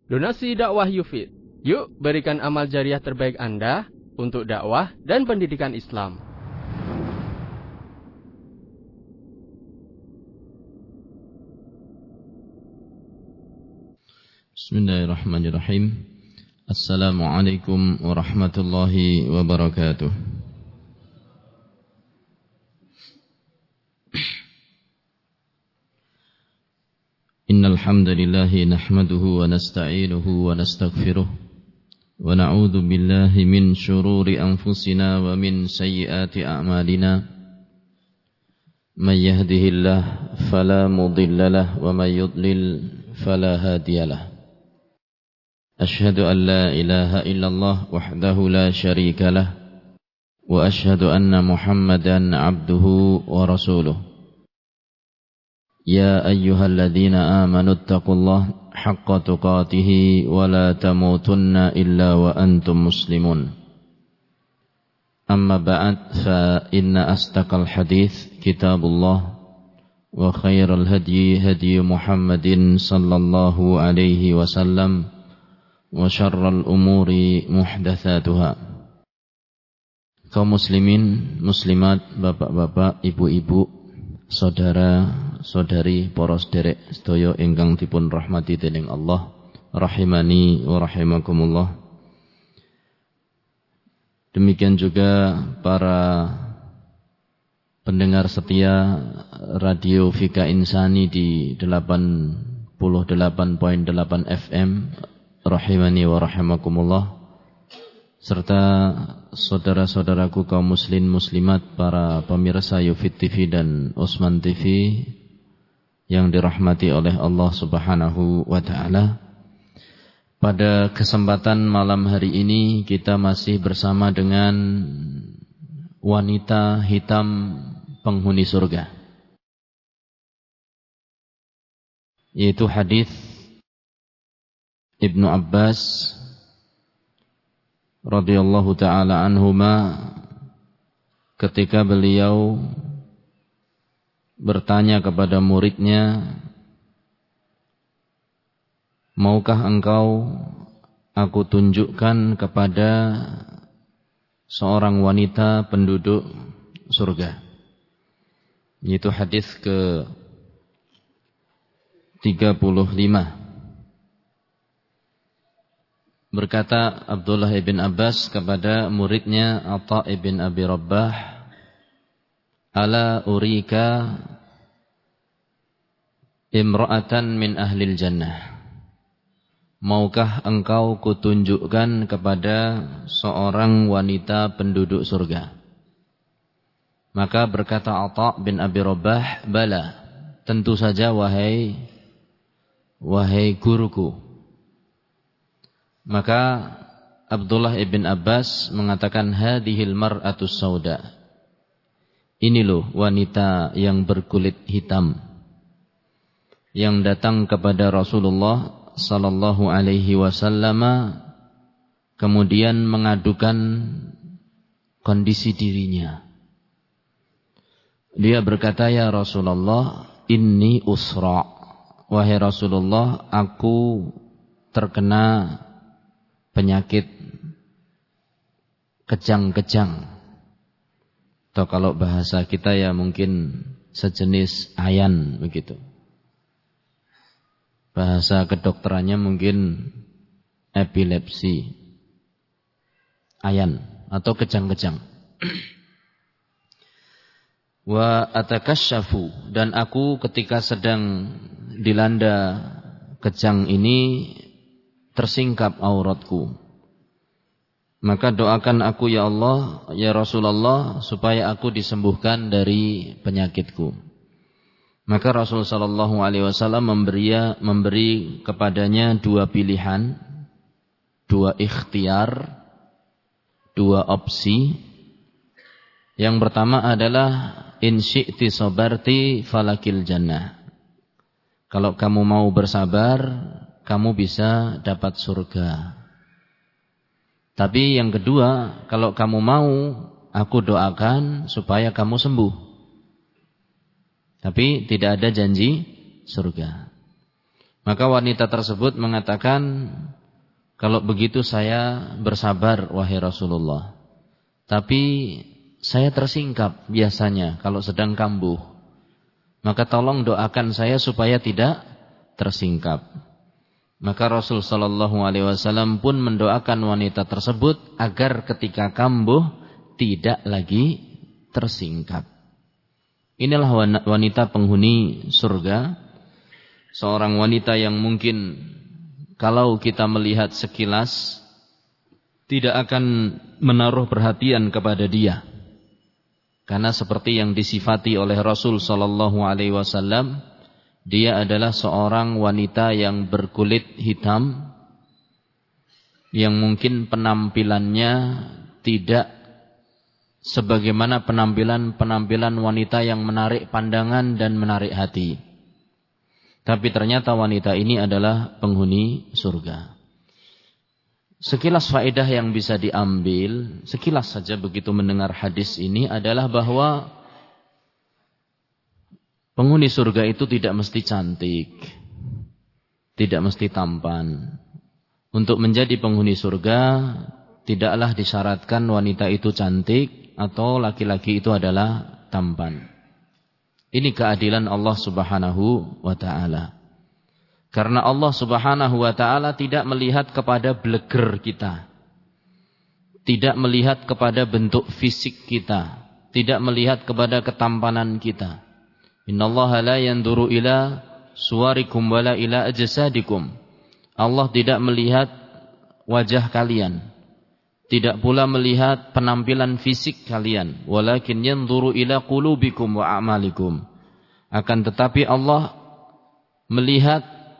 Donasi dakwah Yufid. Yuk berikan amal jariah terbaik Anda untuk dakwah dan pendidikan Islam. Bismillahirrahmanirrahim. Assalamualaikum warahmatullahi wabarakatuh. Innal hamdalillah nahmaduhu wa nasta'inuhu wa nastaghfiruh wa na'udzu billahi min shururi anfusina wa min sayyiati a'malina. May yahdihillahu fala mudilla lahu wa may yudlil fala hadiya lahu. Ashhadu an la ilaha illallah wahdahu la syarika lah wa ashhadu anna Muhammadan abduhu wa rasuluh. Ya ayyuhalladzina amanu taqullaha haqqa tuqatih wa la tamutunna illa wa antum muslimun. Amma ba'd, fa inna astaqal hadits kitabullah wa khairal hadyi hadyi Muhammadin sallallahu alaihi wasallam wa syarrul umuri muhdatsatuha. Kaum muslimin, muslimat, bapak-bapak, ibu-ibu, saudara-saudari, para sedherek sedaya ingkang dipun rahmati dening Allah, rahimani wa rahimakumullah. Demikian juga para pendengar setia Radio Fika Insani di 88.8 FM, rahimani wa rahimakumullah, serta saudara-saudaraku kaum muslim muslimat, para pemirsa Yufid TV dan Osman TV yang dirahmati oleh Allah Subhanahu wa taala. Pada kesempatan malam hari ini kita masih bersama dengan wanita hitam penghuni surga, yaitu hadis Ibnu Abbas radhiyallahu taala anhuma ketika beliau bertanya kepada muridnya, maukah engkau aku tunjukkan kepada seorang wanita penduduk surga? Itu hadis ke 35. Berkata Abdullah ibn Abbas kepada muridnya Atha ibn Abi Rabbah, ala urika imra'atan min ahlil jannah, maukah engkau kutunjukkan kepada seorang wanita penduduk surga? Maka berkata Atha bin Abi Rabbah, bala, tentu saja wahai guruku. Maka Abdullah ibn Abbas mengatakan, hadhil mar'atus sauda, ini loh wanita yang berkulit hitam yang datang kepada Rasulullah sallallahu alaihi wasallam, kemudian mengadukan kondisi dirinya. Dia berkata, ya Rasulullah, inni usra, wahai Rasulullah, aku terkena penyakit kejang-kejang, atau kalau bahasa kita ya mungkin sejenis ayan begitu. Bahasa kedokterannya mungkin epilepsi, ayan atau kejang-kejang. Wa atakasyafu, dan aku ketika sedang dilanda kejang ini tersingkap auratku. Maka doakan aku ya Allah, ya Rasulullah, supaya aku disembuhkan dari penyakitku. Maka Rasul sallallahu alaihi wasallam memberi kepadanya dua pilihan, dua ikhtiar, dua opsi. Yang pertama adalah in syi'ti sabarti falakil jannah. Kalau kamu mau bersabar, kamu bisa dapat surga. Tapi yang kedua, kalau kamu mau, aku doakan supaya kamu sembuh. Tapi tidak ada janji surga. Maka wanita tersebut mengatakan, kalau begitu saya bersabar wahai Rasulullah. Tapi saya tersingkap biasanya kalau sedang kambuh. Maka tolong doakan saya supaya tidak tersingkap. Maka Rasul sallallahu alaihi wasallam pun mendoakan wanita tersebut agar ketika kambuh tidak lagi tersingkap. Inilah wanita penghuni surga. Seorang wanita yang mungkin kalau kita melihat sekilas tidak akan menaruh perhatian kepada dia. Karena seperti yang disifati oleh Rasul sallallahu alaihi wasallam, dia adalah seorang wanita yang berkulit hitam, yang mungkin penampilannya tidak sebagaimana penampilan wanita yang menarik pandangan dan menarik hati. Tapi ternyata wanita ini adalah penghuni surga. Sekilas faedah yang bisa diambil, sekilas saja begitu mendengar hadis ini adalah bahwa penghuni surga itu tidak mesti cantik, tidak mesti tampan. Untuk menjadi penghuni surga, tidaklah disyaratkan wanita itu cantik atau laki-laki itu adalah tampan. Ini keadilan Allah Subhanahu wa ta'ala. Karena Allah Subhanahu wa ta'ala tidak melihat kepada bleger kita. Tidak melihat kepada bentuk fisik kita. Tidak melihat kepada ketampanan kita. Innallaha la yanzuru ila suwarikum wala ila ajsadikum. Allah tidak melihat wajah kalian. Tidak pula melihat penampilan fisik kalian, walakin yanzuru ila qulubikum wa a'malikum. Akan tetapi Allah melihat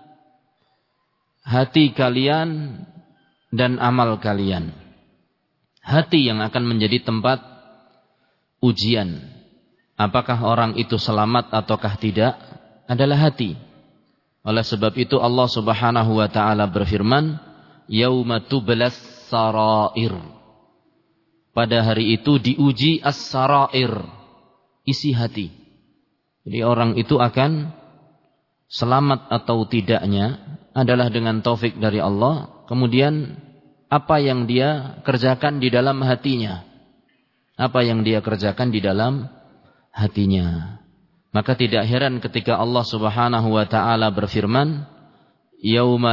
hati kalian dan amal kalian. Hati yang akan menjadi tempat ujian. Apakah orang itu selamat ataukah tidak adalah hati. Oleh sebab itu Allah Subhanahu wa taala berfirman, yauma tublas sarair. Pada hari itu diuji as-sarair, isi hati. Jadi orang itu akan selamat atau tidaknya adalah dengan taufik dari Allah. Kemudian apa yang dia kerjakan di dalam hatinya. Apa yang dia kerjakan di dalam hatinya. Maka tidak heran ketika Allah Subhanahu wa taala berfirman, yauma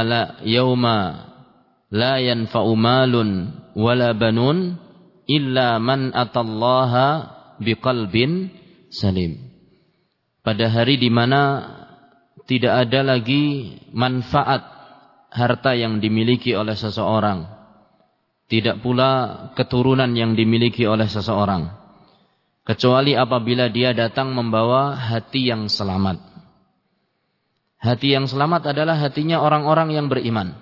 la yanfa'u malun wala banun illa man atallaha biqalbin salim. Pada hari di mana tidak ada lagi manfaat harta yang dimiliki oleh seseorang, tidak pula keturunan yang dimiliki oleh seseorang, kecuali apabila dia datang membawa hati yang selamat. Hati yang selamat adalah hatinya orang-orang yang beriman,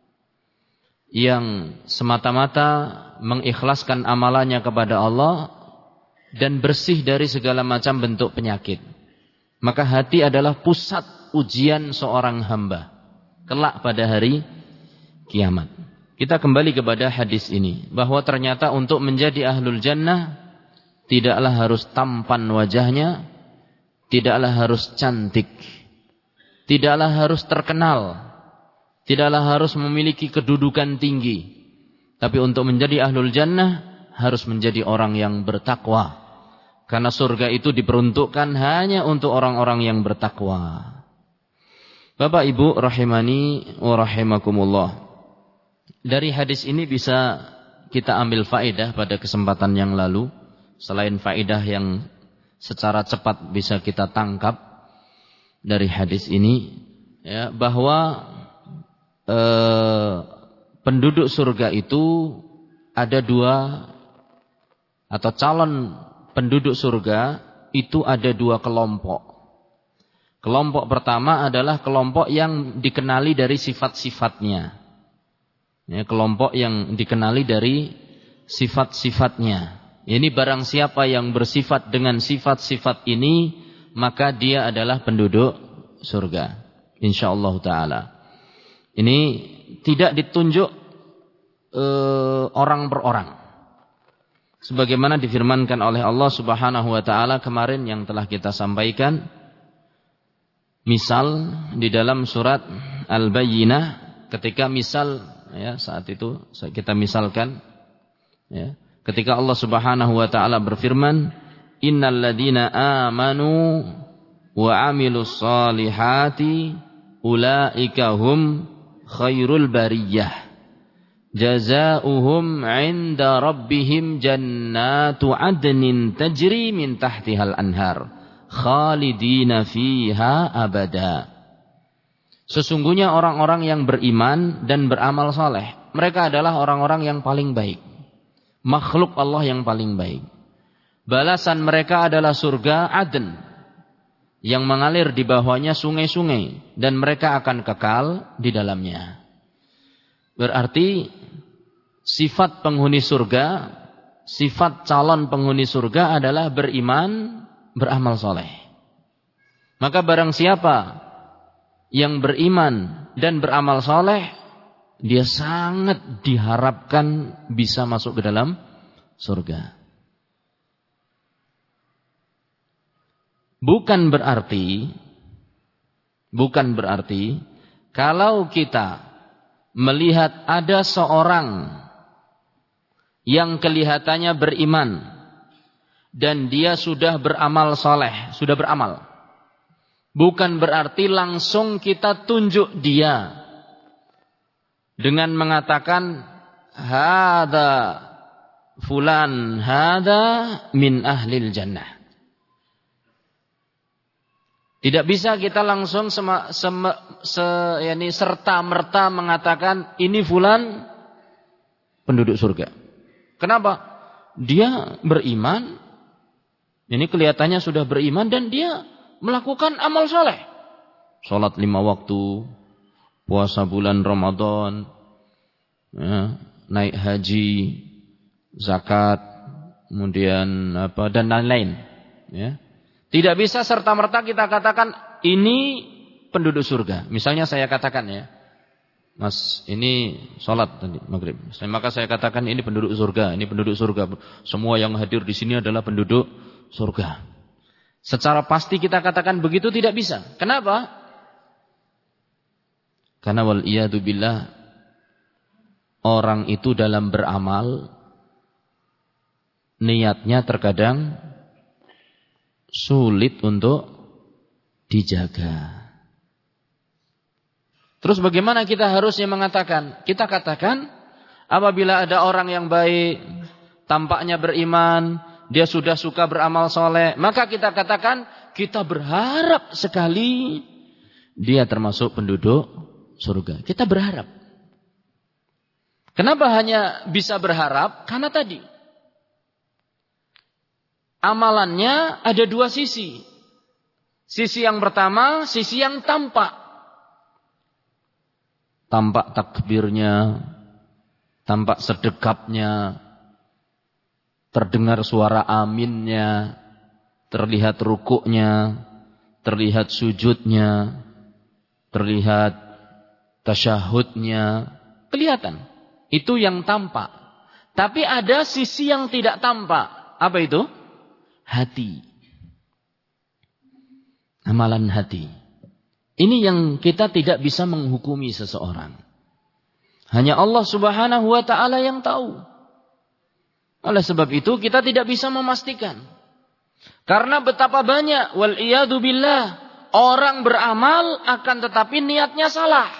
yang semata-mata mengikhlaskan amalannya kepada Allah dan bersih dari segala macam bentuk penyakit. Maka hati adalah pusat ujian seorang hamba kelak pada hari kiamat. Kita kembali kepada hadis ini, bahwa ternyata untuk menjadi ahlul jannah tidaklah harus tampan wajahnya, tidaklah harus cantik, tidaklah harus terkenal, tidaklah harus memiliki kedudukan tinggi. Tapi untuk menjadi ahlul jannah harus menjadi orang yang bertakwa. Karena surga itu diperuntukkan hanya untuk orang-orang yang bertakwa. Bapak Ibu rahimani wa rahimakumullah. Dari hadis ini bisa kita ambil faedah pada kesempatan yang lalu. Selain faedah yang secara cepat bisa kita tangkap dari hadis ini, ya, bahwa penduduk surga itu ada dua, atau calon penduduk surga itu ada dua kelompok. Kelompok pertama adalah kelompok yang dikenali dari sifat-sifatnya. Ya, kelompok yang dikenali dari sifat-sifatnya. Ini barang siapa yang bersifat dengan sifat-sifat ini, maka dia adalah penduduk surga. InsyaAllah ta'ala. Ini tidak ditunjuk orang per orang. Sebagaimana difirmankan oleh Allah Subhanahu wa taala kemarin yang telah kita sampaikan. Misal di dalam surat Al-Bayyinah ketika misal ya, saat itu kita misalkan ya, ketika Allah Subhanahu wa taala berfirman, innal ladzina amanu wa amilus solihati ulaika hum khairul bariyah jazaohum 'inda rabbihim jannatu 'adnin tajri min tahtihal anhar khalidina fiha abada. Sesungguhnya orang-orang yang beriman dan beramal saleh, mereka adalah orang-orang yang paling baik, makhluk Allah yang paling baik. Balasan mereka adalah surga Aden yang mengalir di bawahnya sungai-sungai dan mereka akan kekal di dalamnya. Berarti sifat penghuni surga, sifat calon penghuni surga adalah beriman, beramal soleh. Maka barang siapa yang beriman dan beramal soleh, dia sangat diharapkan bisa masuk ke dalam surga. Bukan berarti kalau kita melihat ada seorang yang kelihatannya beriman dan dia sudah beramal soleh, sudah beramal, bukan berarti langsung kita tunjuk dia dengan mengatakan hada fulan hada min ahlil jannah. Tidak bisa kita langsung serta-merta mengatakan ini fulan penduduk surga. Kenapa? Dia beriman, ini kelihatannya sudah beriman dan dia melakukan amal soleh. Sholat 5 waktu, puasa bulan Ramadan, ya, naik haji, zakat, kemudian dan lain-lain. Ya. Tidak bisa serta-merta kita katakan ini penduduk surga. Misalnya saya katakan ya, Mas ini sholat tadi maghrib. Maka saya katakan ini penduduk surga, ini penduduk surga. Semua yang hadir di sini adalah penduduk surga. Secara pasti kita katakan begitu tidak bisa. Kenapa? Karena wal iyadu billah, orang itu dalam beramal niatnya terkadang sulit untuk dijaga. Terus bagaimana kita harusnya mengatakan? Kita katakan apabila ada orang yang baik, tampaknya beriman, dia sudah suka beramal soleh, maka kita katakan kita berharap sekali dia termasuk penduduk surga. Kita berharap. Kenapa hanya bisa berharap? Karena tadi amalannya ada dua sisi. Sisi yang pertama, sisi yang tampak. Tampak takbirnya, tampak sedekapnya, terdengar suara aminnya, terlihat rukuknya, terlihat sujudnya, terlihat tasyahudnya, kelihatan. Itu yang tampak. Tapi ada sisi yang tidak tampak. Apa itu? Hati. Amalan hati. Ini yang kita tidak bisa menghukumi seseorang. Hanya Allah Subhanahu wa ta'ala yang tahu. Oleh sebab itu kita tidak bisa memastikan. Karena betapa banyak wal iyadu billah orang beramal akan tetapi niatnya salah.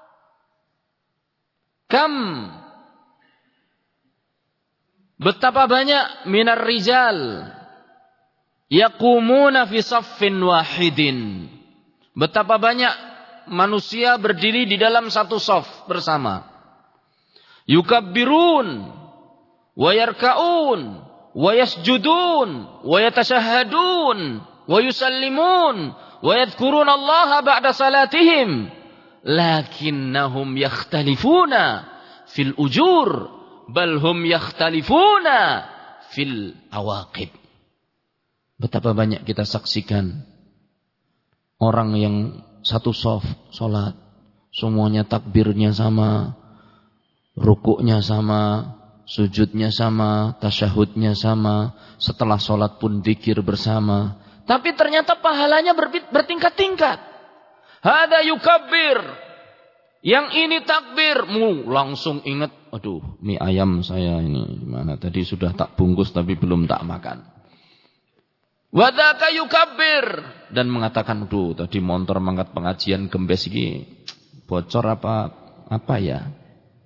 Betapa banyak minar rijal yaqumuna fi saffin wahidin. Betapa banyak manusia berdiri di dalam satu shaf bersama. Yukabbirun wa yarka'un wa yasjudun wa yatashahhadun wa yusallimun wa yadhkuruna Allah ba'da salatihim lakinnahum yakhtalifuna fil ujur bal hum yakhtalifuna fil awaqib. Betapa banyak kita saksikan orang yang satu shaf salat, semuanya takbirnya sama, rukuknya sama, sujudnya sama, tasyahudnya sama, setelah salat pun zikir bersama. Tapi ternyata pahalanya bertingkat-tingkat. Hada yukabbir Yang ini takbir, langsung ingat, aduh, mie ayam saya ini gimana? Tadi sudah tak bungkus tapi belum tak makan. Wa dzaka yukabbir, dan mengatakan, aduh, tadi motor mangkat pengajian gembes iki bocor apa ya?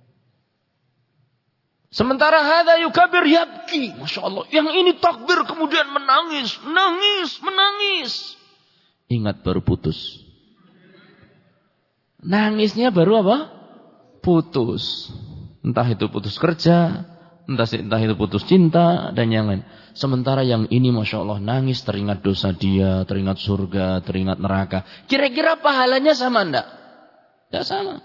Sementara hadza yukabbir yabki, Masya Allah. Yang ini takbir kemudian menangis. Ingat baru putus. Nangisnya baru apa? Putus. Entah itu putus kerja, entah itu putus cinta, dan yang lain. Sementara yang ini Masya Allah nangis, teringat dosa dia, teringat surga, teringat neraka. Kira-kira pahalanya sama enggak? Tidak sama.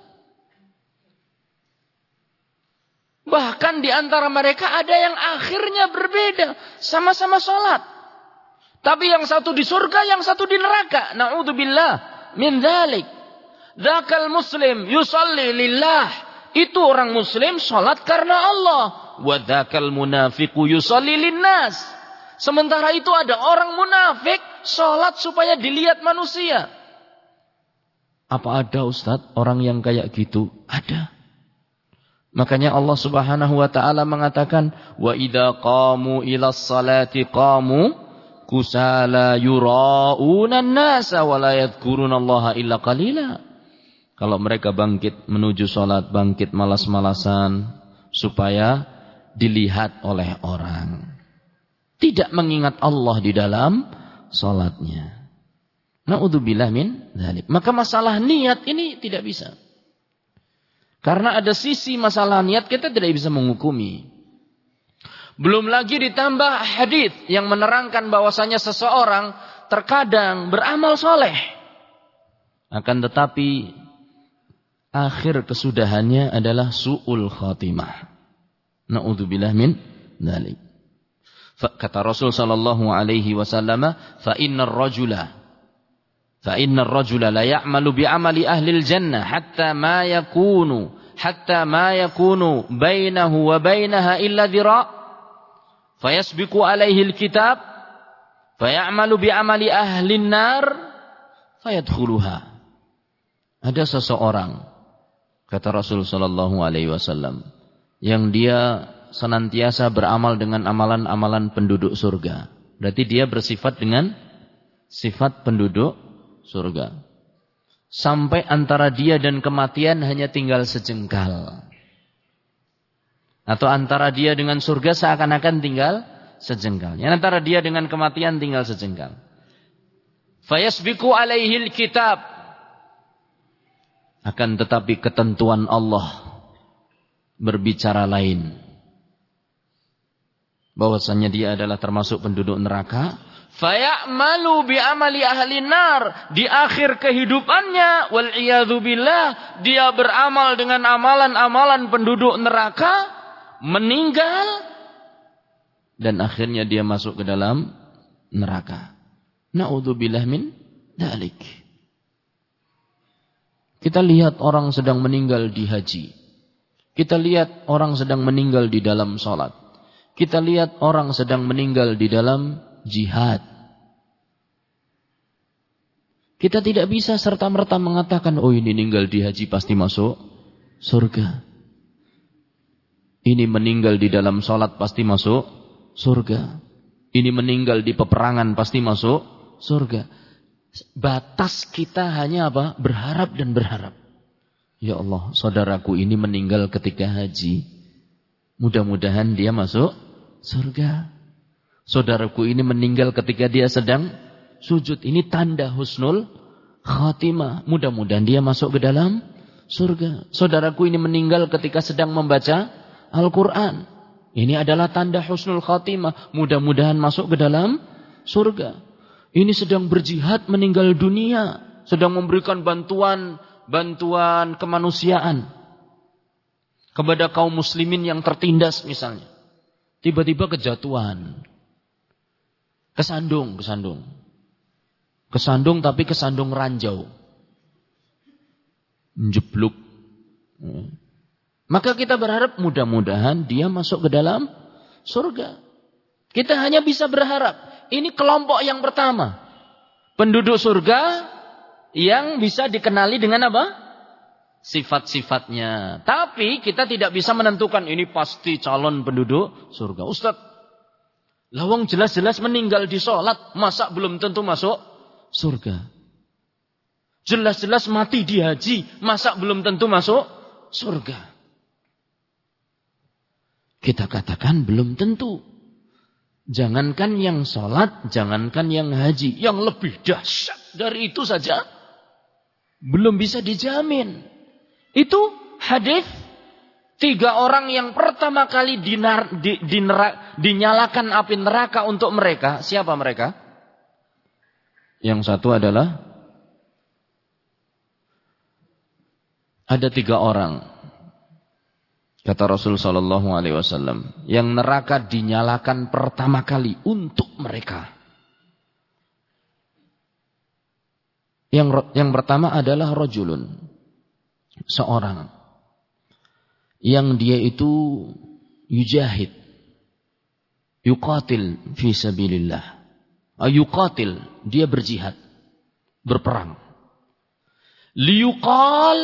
Bahkan di antara mereka ada yang akhirnya berbeda. Sama-sama sholat. Tapi yang satu di surga, yang satu di neraka. Na'udzubillah min dzalik. Dzakal muslim yusalli lillah. Itu orang muslim sholat karena Allah. Wa dzakal munafiqu yusalli linnas. Sementara itu ada orang munafik sholat supaya dilihat manusia. Apa ada Ustaz orang yang kayak gitu? Ada. Makanya Allah Subhanahu wa taala mengatakan, wa idza qamu ilas salati qamu kusala yura'una an-nasa wa la yadhkurunallaha illa qalila. Kalau mereka bangkit menuju salat, bangkit malas-malasan supaya dilihat oleh orang. Tidak mengingat Allah di dalam salatnya. Na'udzubillah min dzalik. Maka masalah niat ini tidak bisa. Karena ada sisi masalah niat kita tidak bisa menghukumi. Belum lagi ditambah hadis yang menerangkan bahwasanya seseorang terkadang beramal soleh. Akan tetapi akhir kesudahannya adalah su'ul khatimah. Na'udzubillah min dzalik. Kata Rasul sallallahu alaihi wasallam, fa innar rajula la ya'malu bi'amali ahlil jannah hatta ma yakunu bainahu wa bainaha illa dhira' fayasbiqu alaihi alkitab fayamalu bi'amali ahlin nar fayadkhuluha. Ada seseorang, kata Rasul sallallahu alaihi wasallam, yang dia senantiasa beramal dengan amalan-amalan penduduk surga. Berarti dia bersifat dengan sifat penduduk surga. Sampai antara dia dan kematian hanya tinggal sejengkal. Atau antara dia dengan surga seakan-akan tinggal sejengkal. Yang antara dia dengan kematian tinggal sejengkal. Fayasbiqu alaihil kitab. Akan tetapi ketentuan Allah berbicara lain. Bahwasanya dia adalah termasuk penduduk neraka. Fayamalu bi'amali ahli nar. Di akhir kehidupannya, wal'iyadzu billah, dia beramal dengan amalan-amalan penduduk neraka, meninggal, dan akhirnya dia masuk ke dalam neraka. Na'udzubillah min dzalik. Kita lihat orang sedang meninggal di haji. Kita lihat orang sedang meninggal di dalam sholat. Kita lihat orang sedang meninggal di dalam jihad. Kita tidak bisa serta-merta mengatakan, oh ini meninggal di haji pasti masuk surga. Ini meninggal di dalam sholat pasti masuk surga. Ini meninggal di peperangan pasti masuk surga. Batas kita hanya apa? Berharap dan berharap. Ya Allah, saudaraku ini meninggal ketika haji. Mudah-mudahan dia masuk surga. Saudaraku ini meninggal ketika dia sedang sujud. Ini tanda husnul khatimah. Mudah-mudahan dia masuk ke dalam surga. Saudaraku ini meninggal ketika sedang membaca Al-Quran. Ini adalah tanda husnul khatimah. Mudah-mudahan masuk ke dalam surga. Ini sedang berjihad meninggal dunia. Sedang memberikan bantuan kemanusiaan kepada kaum muslimin yang tertindas misalnya. Tiba-tiba kejatuhan. Kesandung tapi kesandung ranjau. Menjeblok. Maka kita berharap mudah-mudahan dia masuk ke dalam surga. Kita hanya bisa berharap. Ini kelompok yang pertama. Penduduk surga yang bisa dikenali dengan apa? sifat-sifatnya. Tapi kita tidak bisa menentukan ini pasti calon penduduk surga. Ustaz, lawang jelas-jelas meninggal di sholat, masa belum tentu masuk surga? Jelas-jelas mati di haji, masa belum tentu masuk surga? Kita katakan belum tentu. Jangankan yang sholat, jangankan yang haji. Yang lebih dahsyat dari itu saja belum bisa dijamin. Itu hadis 3 orang yang pertama kali dinyalakan api neraka untuk mereka. Siapa mereka? Yang satu adalah ada 3 orang. Kata Rasul sallallahu alaihi wasallam, yang neraka dinyalakan pertama kali untuk mereka. Yang pertama adalah rajulun, seorang yang dia itu yujahid, yuqatil fi sabilillah. Yuqatil, dia berjihad, berperang. Liyuqal,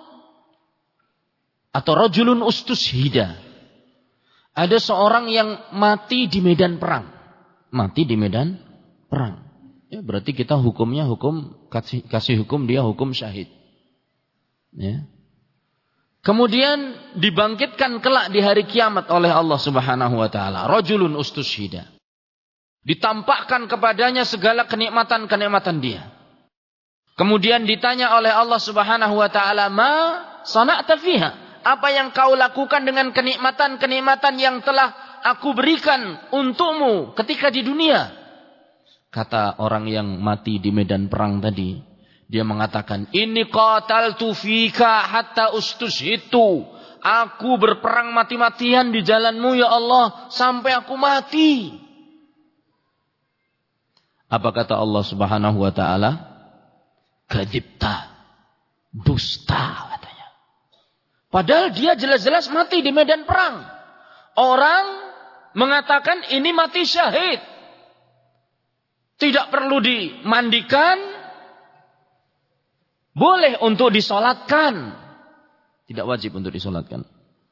atau rajulun ustushhida. Ada seorang yang mati di medan perang. Mati di medan perang. Ya, berarti kita hukumnya kasih hukum dia hukum syahid. Ya. Kemudian dibangkitkan kelak di hari kiamat oleh Allah Subhanahu wa taala. Rajulun ustushhida. Ditampakkan kepadanya segala kenikmatan-kenikmatan dia. Kemudian ditanya oleh Allah Subhanahu wa taala, "Ma sana'ta fiha?" Apa yang kau lakukan dengan kenikmatan-kenikmatan yang telah aku berikan untukmu ketika di dunia? Kata orang yang mati di medan perang tadi, dia mengatakan, "Inni qataltu fika hatta ustushhitu." Aku berperang mati-matian di jalanmu ya Allah sampai aku mati. Apa kata Allah Subhanahu wa taala? Kadzibta. Dusta katanya. Padahal dia jelas-jelas mati di medan perang. Orang mengatakan ini mati syahid. Tidak perlu dimandikan. Boleh untuk disolatkan. Tidak wajib untuk disolatkan.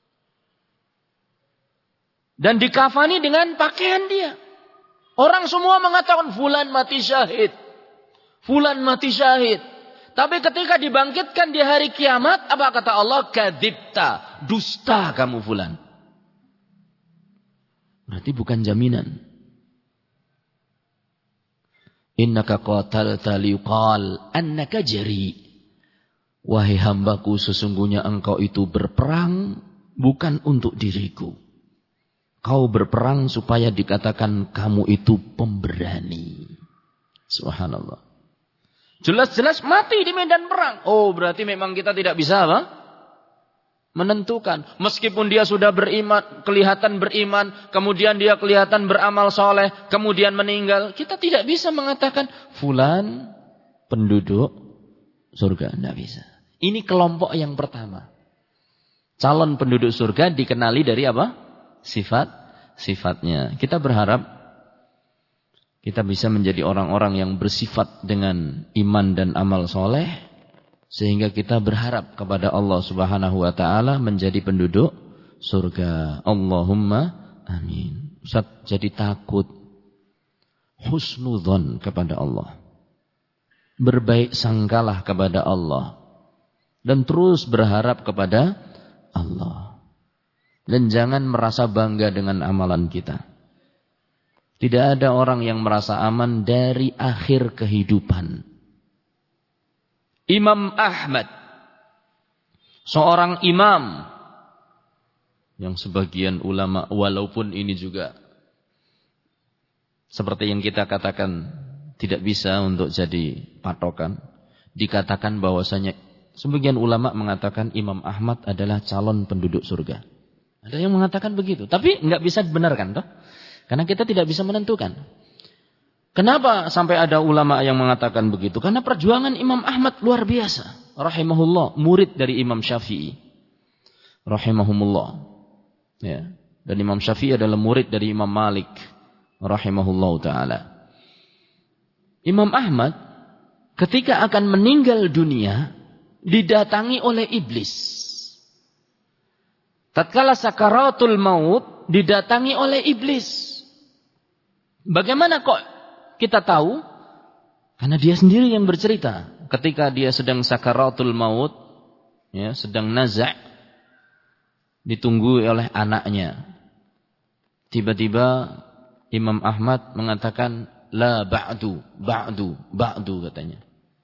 Dan dikafani dengan pakaian dia. Orang semua mengatakan fulan mati syahid. Fulan mati syahid. Tapi ketika dibangkitkan di hari kiamat, apa kata Allah? Kadzibta, dusta kamu fulan. Berarti bukan jaminan. Innaka qatalta liqal annaka jari. Wahai hambaku, sesungguhnya engkau itu berperang bukan untuk diriku. Kau berperang supaya dikatakan kamu itu pemberani. Subhanallah. Jelas-jelas mati di medan perang. Oh, berarti memang kita tidak bisa apa? Menentukan. Meskipun dia sudah beriman, kelihatan beriman, kemudian dia kelihatan beramal soleh, kemudian meninggal, kita tidak bisa mengatakan fulan penduduk surga. Tidak bisa. Ini kelompok yang pertama. Calon penduduk surga dikenali dari apa? Sifatnya. Kita berharap kita bisa menjadi orang-orang yang bersifat dengan iman dan amal soleh. Sehingga kita berharap kepada Allah Subhanahu wa ta'ala menjadi penduduk surga. Allahumma amin. Ustaz jadi takut. Husnudzon kepada Allah. Berbaik sangkalah kepada Allah. Dan terus berharap kepada Allah. Dan jangan merasa bangga dengan amalan kita. Tidak ada orang yang merasa aman dari akhir kehidupan. Imam Ahmad, seorang imam yang sebagian ulama, walaupun ini juga seperti yang kita katakan tidak bisa untuk jadi patokan, dikatakan bahwasanya sebagian ulama mengatakan Imam Ahmad adalah calon penduduk surga. Ada yang mengatakan begitu, tapi nggak bisa dibenarkan toh. Karena kita tidak bisa menentukan. Kenapa sampai ada ulama yang mengatakan begitu? Karena perjuangan Imam Ahmad luar biasa. Rahimahullah, murid dari Imam Syafi'i. Rahimahumullah. Ya. Dan Imam Syafi'i adalah murid dari Imam Malik. Rahimahullah ta'ala. Imam Ahmad ketika akan meninggal dunia, didatangi oleh iblis. Tatkala sakaratul maut didatangi oleh iblis. Bagaimana kok kita tahu? Karena dia sendiri yang bercerita. Ketika dia sedang sakaratul maut, ya, sedang nazak, ditunggu oleh anaknya. Tiba-tiba Imam Ahmad mengatakan, la ba'du katanya.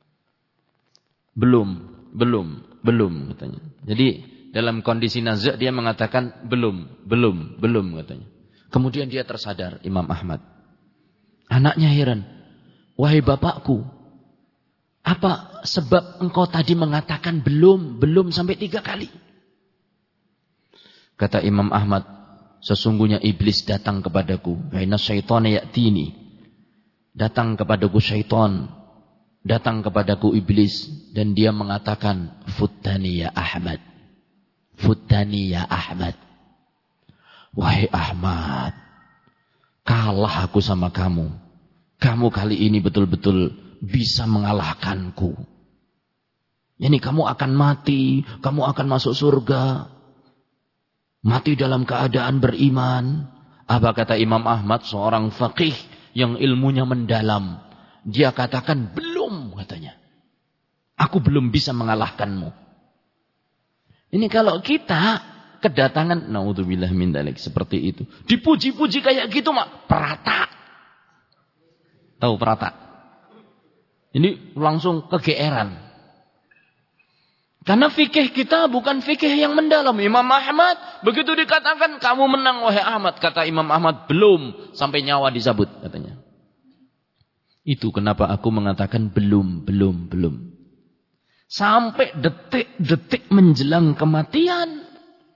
Belum katanya. Jadi dalam kondisi nazak dia mengatakan belum katanya. Kemudian dia tersadar, Imam Ahmad. Anaknya heran, wahai bapakku, apa sebab engkau tadi mengatakan belum sampai 3 kali? Kata Imam Ahmad, sesungguhnya iblis datang kepadaku. Inna syaitana ya'tini. Datang kepadaku syaitan. Datang kepadaku iblis. Dan dia mengatakan, Futtani ya Ahmad. Wahai Ahmad, kalah aku sama kamu. Kamu kali ini betul-betul bisa mengalahkanku. Yani kamu akan mati. Kamu akan masuk surga. Mati dalam keadaan beriman. Apa kata Imam Ahmad, seorang faqih yang ilmunya mendalam. Dia katakan, belum katanya. Aku belum bisa mengalahkanmu. Ini kalau kita kedatangan, naudzubillah min dzalik, seperti itu. Dipuji-puji kayak gitu, mak, perata. Tahu perata? Ini langsung kegeeran. Karena fikih kita bukan fikih yang mendalam. Imam Ahmad begitu dikatakan, kamu menang wahai Ahmad. Kata Imam Ahmad, belum sampai nyawa disabut katanya. Itu kenapa aku mengatakan belum. Sampai detik-detik menjelang kematian,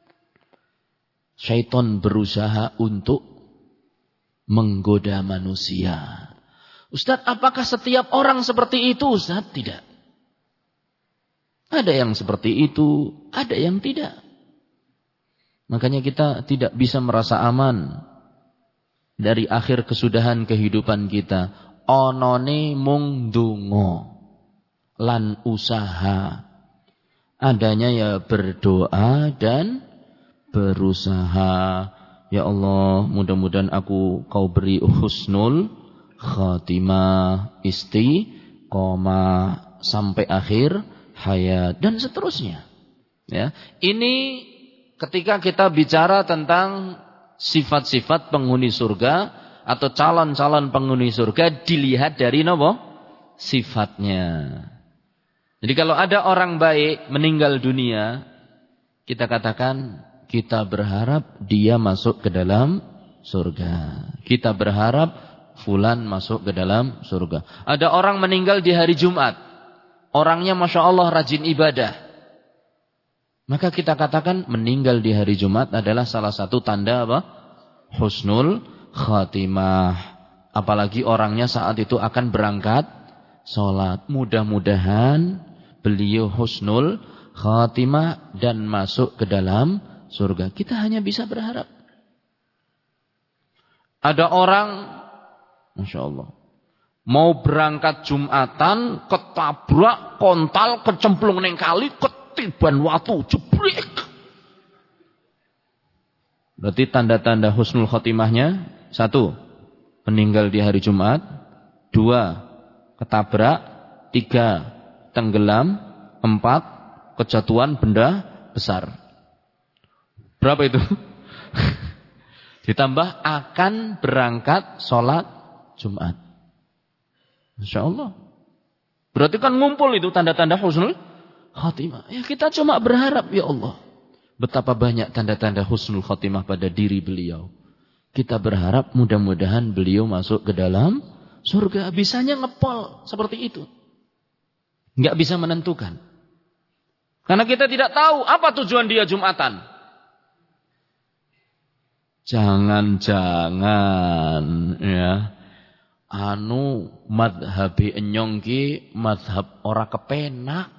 syaitan berusaha untuk menggoda manusia. Ustaz, apakah setiap orang seperti itu? Ustaz, tidak. Ada yang seperti itu, ada yang tidak. Makanya kita tidak bisa merasa aman dari akhir kesudahan kehidupan kita. Onone mung donga lan usaha. Adanya ya berdoa dan berusaha. Ya Allah, mudah-mudahan kau beri husnul khatimah, istiqomah sampai akhir hayat dan seterusnya. Ya, ini ketika kita bicara tentang sifat-sifat penghuni surga atau calon-calon penghuni surga, dilihat dari nopo? Sifatnya. Jadi kalau ada orang baik meninggal dunia, kita katakan kita berharap dia masuk ke dalam surga. Kita berharap fulan masuk ke dalam surga. Ada orang meninggal di hari Jumat, orangnya Masya Allah rajin ibadah, maka kita katakan meninggal di hari Jumat adalah salah satu tanda apa? Husnul khatimah. Apalagi orangnya saat itu akan berangkat sholat. Mudah-mudahan beliau husnul khatimah dan masuk ke dalam surga. Kita hanya bisa berharap. Ada orang, Masya Allah, mau berangkat Jumatan, ketabrak, kontal, kecemplung neng kali, ketiban watu, jebrek. Berarti tanda-tanda husnul khotimahnya, 1, meninggal di hari Jumat. 2, ketabrak. 3, tenggelam. 4, kejatuhan benda besar. Berapa itu? Ditambah akan berangkat sholat Jumat. Masya Allah. Berarti kan ngumpul itu tanda-tanda husnul khatimah. Ya kita cuma berharap, ya Allah, betapa banyak tanda-tanda husnul khatimah pada diri beliau. Kita berharap mudah-mudahan beliau masuk ke dalam surga. Bisanya ngepol seperti itu. Nggak bisa menentukan. Karena kita tidak tahu apa tujuan dia Jumatan. Jangan-jangan ya, madhabi enyong ki madhab ora kepenak.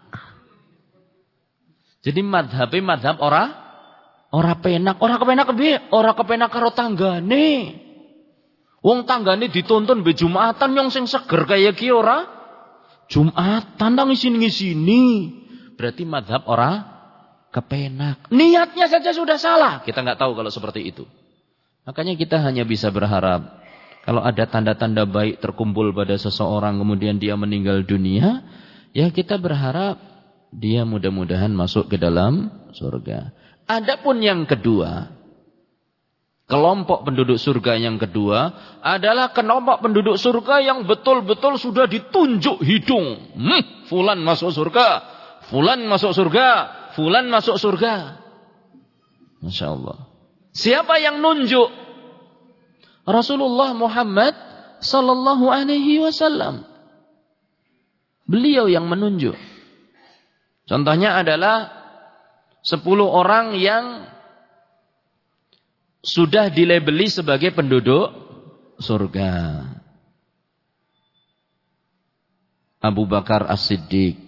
Jadi madhab ora penak. Ora kepenak kepiye? Ora kepenak karo tanggane. Wong tanggane dituntun be Jumatan nyong sing seger kaya ki ora Jumatan nang ngisini. berarti madhab orang kepenak. Niatnya saja sudah salah. Kita nggak tahu kalau seperti itu. Makanya kita hanya bisa berharap kalau ada tanda-tanda baik terkumpul pada seseorang kemudian dia meninggal dunia, ya kita berharap dia mudah-mudahan masuk ke dalam surga. Adapun yang kedua, kelompok penduduk surga yang kedua adalah kelompok penduduk surga yang betul-betul sudah ditunjuk hidung. Fulan masuk surga, fulan masuk surga, fulan masuk surga. Masya Allah. Siapa yang nunjuk? Rasulullah Muhammad sallallahu alaihi wasallam. Beliau yang menunjuk. Contohnya adalah 10 orang yang sudah dilabeli sebagai penduduk surga. Abu Bakar As-Siddiq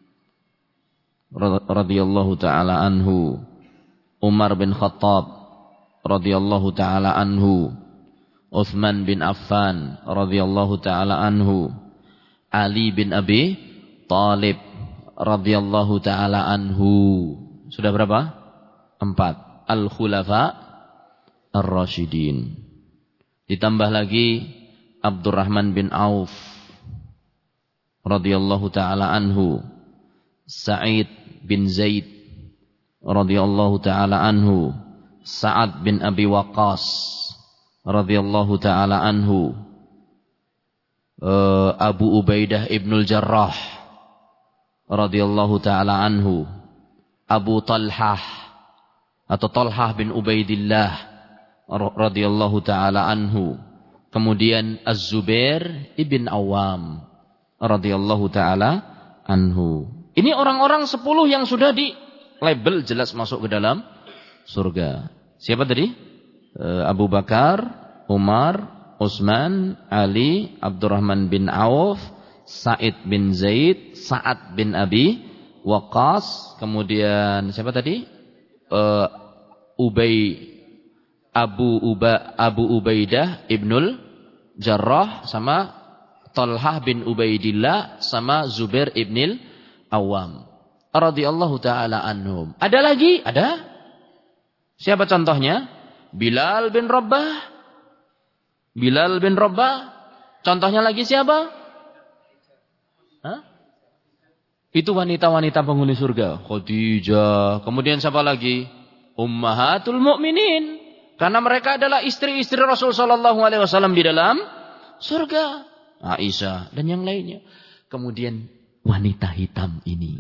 radhiyallahu taala anhu, Umar bin Khattab radhiyallahu taala anhu, Utsman bin Affan radhiyallahu taala anhu, Ali bin Abi Thalib radhiyallahu taala anhu. Sudah berapa? 4. Al-Khulafa Ar-Rasyidin. Ditambah lagi Abdurrahman bin Auf radhiyallahu taala anhu, Sa'id bin Zaid radhiyallahu taala anhu, Sa'ad bin Abi Waqqas radhiyallahu taala anhu, Abu Ubaidah ibnul Jarrah radhiyallahu taala anhu, Abu Talhah atau Talhah bin Ubaidillah radhiyallahu taala anhu, kemudian Az-Zubair ibn Awam radhiyallahu taala anhu. Ini orang-orang 10 yang sudah di label jelas masuk ke dalam surga. Siapa tadi? Abu Bakar, Umar, Utsman, Ali, Abdurrahman bin Auf, Sa'id bin Zaid, Sa'ad bin Abi Waqqas, kemudian siapa tadi? Abu Ubaidah ibnul Jarrah, sama Talhah bin Ubaidillah, sama Zubair ibnil Awam radhiyallahu taala anhum. Ada lagi? Ada? Siapa contohnya? Bilal bin Rabah. Bilal bin Rabah. Contohnya lagi siapa? Hah? Itu wanita-wanita penghuni surga. Khadijah. Kemudian siapa lagi? Ummahatul Mukminin. Karena mereka adalah istri-istri Rasul sallallahu alaihi wasallam di dalam surga. Aisyah dan yang lainnya. Kemudian wanita hitam ini.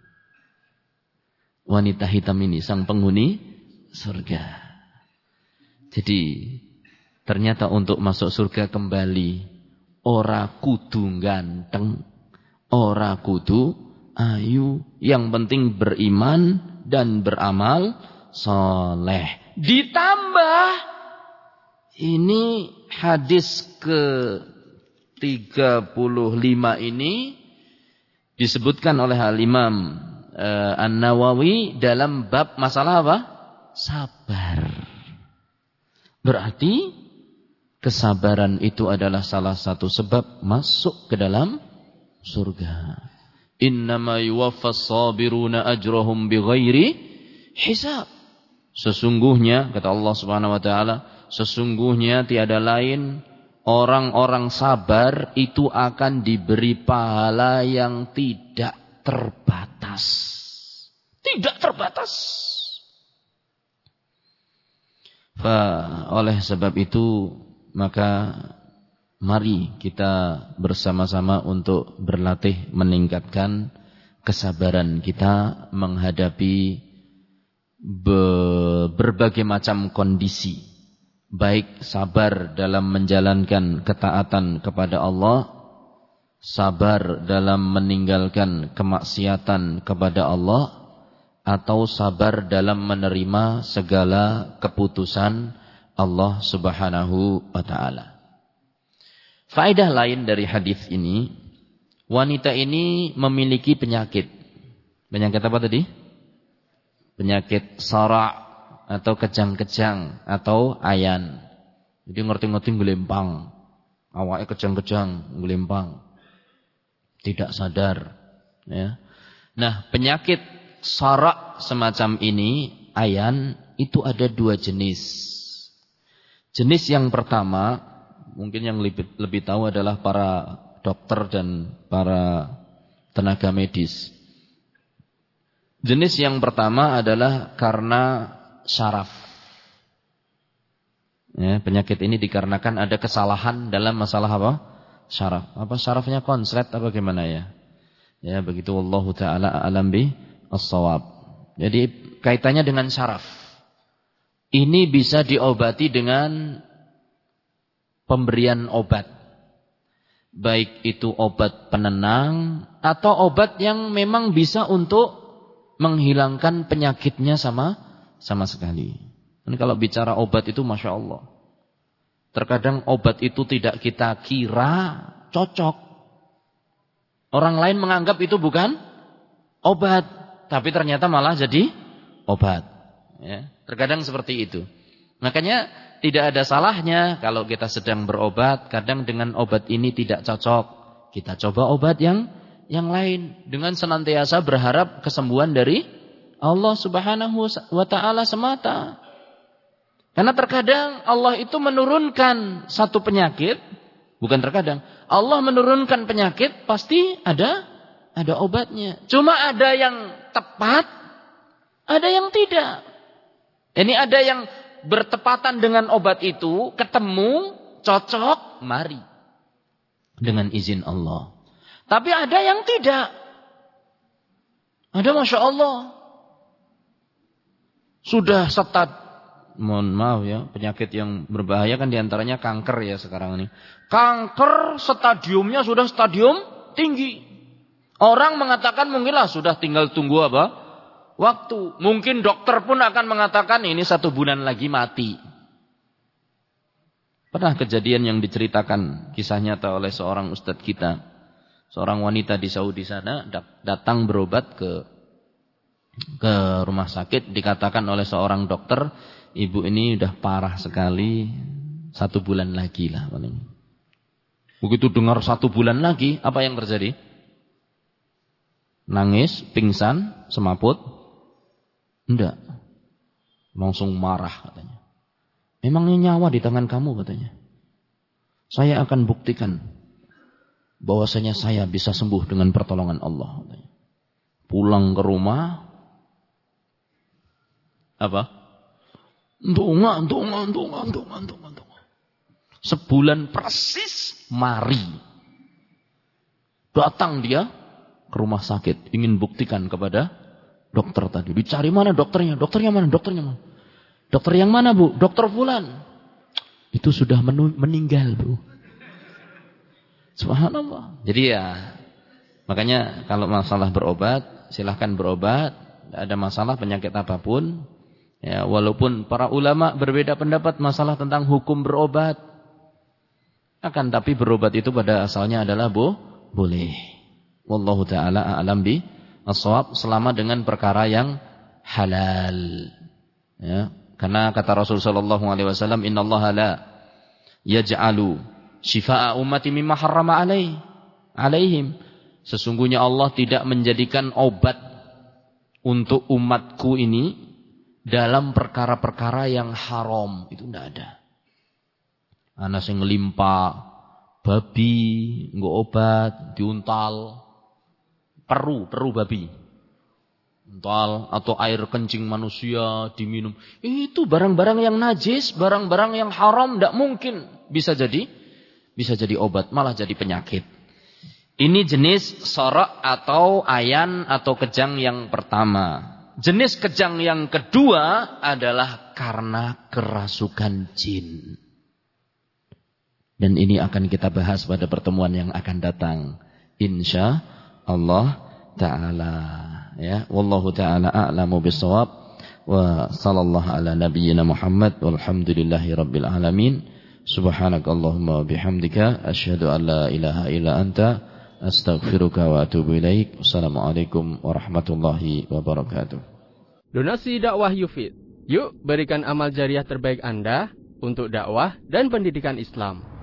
Wanita hitam ini sang penghuni surga. Jadi ternyata untuk masuk surga kembali ora kudu ganteng, ora kudu ayu, yang penting beriman dan beramal soleh. Ditambah ini hadis ke-35 ini disebutkan oleh Al-Imam An-Nawawi dalam bab masalah apa? Sabar. Berarti kesabaran itu adalah salah satu sebab masuk ke dalam surga. Innama yuwaffas sabiruna ajrahum bighairi hisab. Sesungguhnya kata Allah Subhanahu wa taala, sesungguhnya tiada lain orang-orang sabar itu akan diberi pahala yang tidak terbatas. Tidak terbatas. Oleh sebab itu maka mari kita bersama-sama untuk berlatih meningkatkan kesabaran kita menghadapi berbagai macam kondisi. Baik sabar dalam menjalankan ketaatan kepada Allah, sabar dalam meninggalkan kemaksiatan kepada Allah, atau sabar dalam menerima segala keputusan Allah Subhanahu wa taala. Faedah lain dari hadis ini, wanita ini memiliki penyakit. Penyakit apa tadi? Penyakit sara' atau kejang-kejang atau ayan. Jadi ngerti-ngerti ngelempang. Awaknya kejang-kejang, ngelempang. Tidak sadar, ya. Nah, penyakit sarak semacam ini, ayan, itu ada 2 jenis. Jenis yang pertama, mungkin yang lebih tahu adalah para dokter dan para tenaga medis. Jenis yang pertama adalah karena syaraf. Ya, penyakit ini dikarenakan ada kesalahan dalam masalah apa? Syaraf. Apa syarafnya konslet apa gimana ya? Ya, begitu wallahu taala a'lam bi as-shawab. Jadi kaitannya dengan syaraf. Ini bisa diobati dengan pemberian obat. Baik itu obat penenang atau obat yang memang bisa untuk menghilangkan penyakitnya sama sekali. Ini kalau bicara obat itu Masya Allah. Terkadang obat itu tidak kita kira cocok. Orang lain menganggap itu bukan obat, tapi ternyata malah jadi obat. Ya, terkadang seperti itu. Makanya tidak ada salahnya kalau kita sedang berobat, kadang dengan obat ini tidak cocok, kita coba obat yang lain dengan senantiasa berharap kesembuhan dari Allah Subhanahu wa taala semata. Karena terkadang Allah itu menurunkan satu penyakit, bukan terkadang, Allah menurunkan penyakit pasti ada obatnya. Cuma ada yang tepat, ada yang tidak. Ini ada yang bertepatan dengan obat itu, ketemu, cocok, mari. Dengan izin Allah. Tapi ada yang tidak. Ada Masya Allah. Sudah mohon maaf ya, penyakit yang berbahaya kan diantaranya kanker ya sekarang ini. Kanker stadiumnya sudah stadium tinggi. Orang mengatakan mungkinlah sudah tinggal tunggu apa? Waktu. Mungkin dokter pun akan mengatakan ini 1 bulan lagi mati. Pernah kejadian yang diceritakan kisah nyata oleh seorang ustadz kita. Seorang wanita di Saudi sana datang berobat ke rumah sakit. Dikatakan oleh seorang dokter, ibu ini udah parah sekali, 1 bulan lagi lah paling. Begitu dengar 1 bulan lagi, apa yang terjadi? Nangis, pingsan, semaput? Enggak. Langsung marah katanya. Memangnya nyawa di tangan kamu katanya. Saya akan buktikan bahwasanya saya bisa sembuh dengan pertolongan Allah katanya. Pulang ke rumah, apa? Ndonga. Sebulan persis mari. Datang dia ke rumah sakit, ingin buktikan kepada dokter tadi. Dicari mana dokternya? Dokternya mana? Dokter yang mana, Bu? Dokter fulan. Itu sudah meninggal, Bu. Subhanallah. Jadi ya, makanya kalau masalah berobat, silahkan berobat. Tidak ada masalah penyakit apapun. Ya, walaupun para ulama berbeda pendapat masalah tentang hukum berobat. Akan tapi berobat itu pada asalnya adalah boleh. Wallahu ta'ala a'lam bi as-shawab, selama dengan perkara yang halal. Ya, karena kata Rasul sallallahu alaihi wasallam, innallaha la yaj'alu shifaa'a ummati mimma harrama alaihim. Sesungguhnya Allah tidak menjadikan obat untuk umatku ini dalam perkara-perkara yang haram. Itu tidak ada. Ana sing nglimpa babi nggo obat diuntal, peru babi untal, atau air kencing manusia diminum. Itu barang-barang yang najis, barang-barang yang haram, tidak mungkin bisa jadi obat, malah jadi penyakit. Ini jenis sorak atau ayan atau kejang yang pertama. Jenis kejang yang kedua adalah karena kerasukan jin. Dan ini akan kita bahas pada pertemuan yang akan datang, insya Allah ta'ala. Ya, wallahu ta'ala a'lamu bis-shawab. Wa sallallahu ala nabiyyina Muhammad walhamdulillahi rabbil alamin. Subhanakallahumma wa bihamdika asyhadu an la ilaha illa anta astaghfiruka wa atubu ilaik. Wassalamualaikum warahmatullahi wabarakatuh. Donasi dakwah Yufid. Yuk berikan amal jariah terbaik Anda untuk dakwah dan pendidikan Islam.